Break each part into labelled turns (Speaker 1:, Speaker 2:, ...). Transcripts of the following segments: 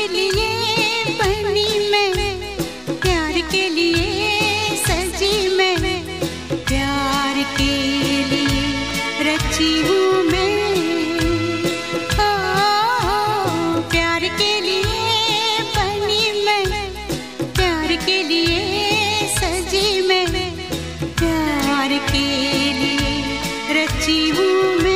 Speaker 1: लिए बनी मैं, प्यार के लिए सजी मैं, प्यार के लिए रची हूँ मैं। ओ, प्यार के लिए बनी मैं, प्यार के लिए सजी मैं, प्यार के लिए रची हूँ मैं।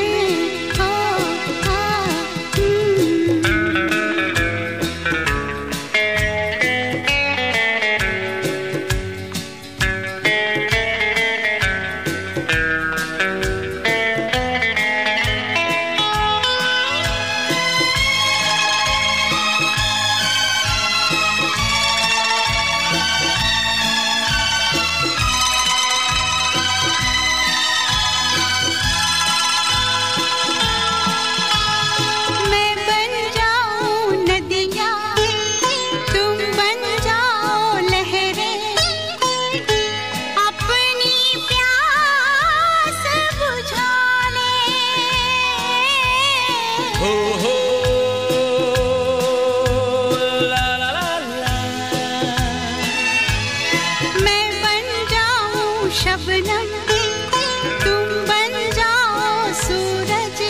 Speaker 1: शबनम तुम बन जाओ सूरज,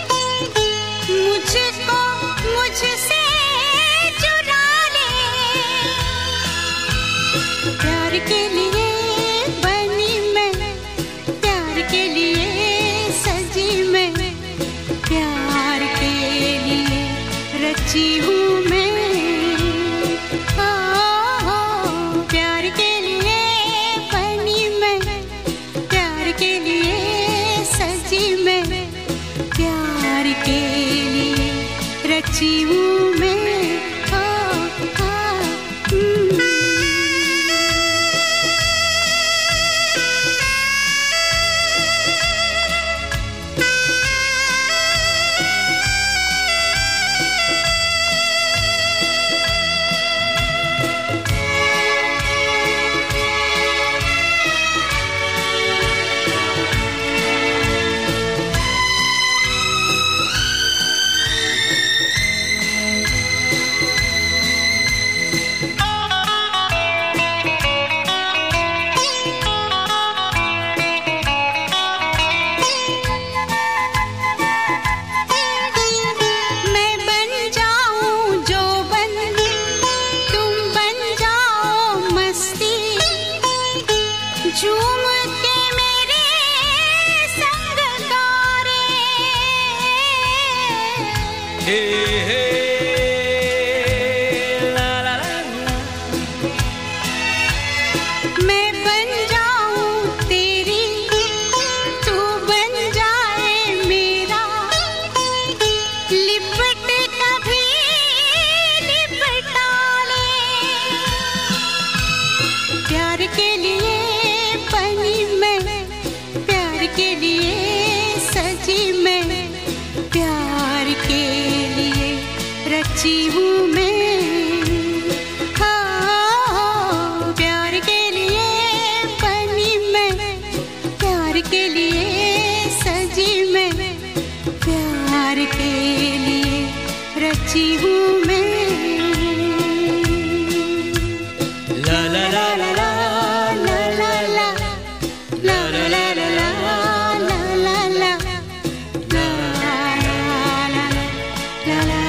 Speaker 1: मुझको मुझसे चुरा ले। प्यार के लिए बनी मैं, प्यार के लिए सजी मैं, प्यार के लिए रची हूँ मैं। प्यार के लिए बनी मैं, प्यार के लिए सजी मैं, प्यार के लिए रची हूँ मैं। झूम के मेरे संग गारे,
Speaker 2: हे हे ला ला ला।
Speaker 1: मैं बन जाऊं तेरी, तू बन जाए मेरा, लिपट कभी लिपटा ले। प्यार के लिए बनी मैं, प्यार के लिए सजी मैं, प्यार के लिए रची हूँ मैं। हाँ, प्यार के लिए बनी मैं, प्यार के लिए सजी मैं, प्यार के लिए रची हूँ मैं।
Speaker 2: ला ला ला ला ला।
Speaker 1: La la